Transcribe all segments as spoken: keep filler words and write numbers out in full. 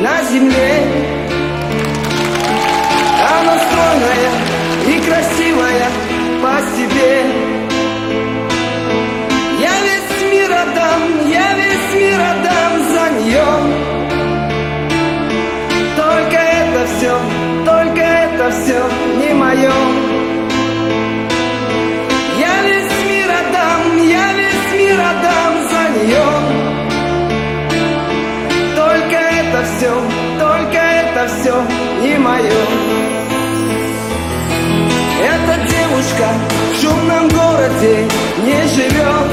на земле. Она стройная и красивая по себе. Я весь мир отдам, я весь мир отдам за нее. Только это все, только это все не мое. Я весь мир отдам, я весь мир отдам за нее. Только это все, только это все не мое. Эта девушка в шумном городе не живет.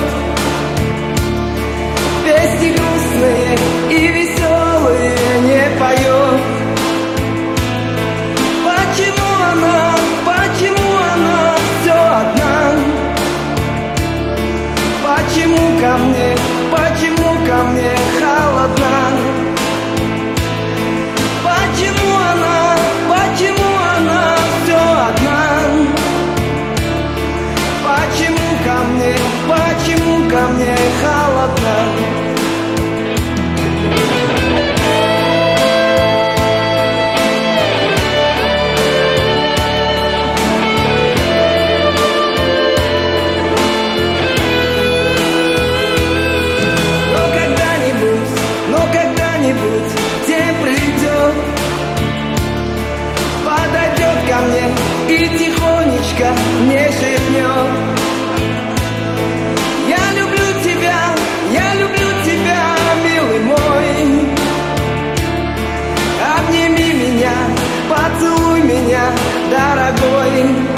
Песни грустные и веселые не поет. Почему она, почему она все одна? Почему ко мне, почему ко мне холодна? Почему она, почему она все одна? Почему ко мне, почему ко мне холодна? День придет, подойдет ко мне и тихонечко мне шепнет: я люблю тебя, я люблю тебя, милый мой. Обними меня, поцелуй меня, дорогой.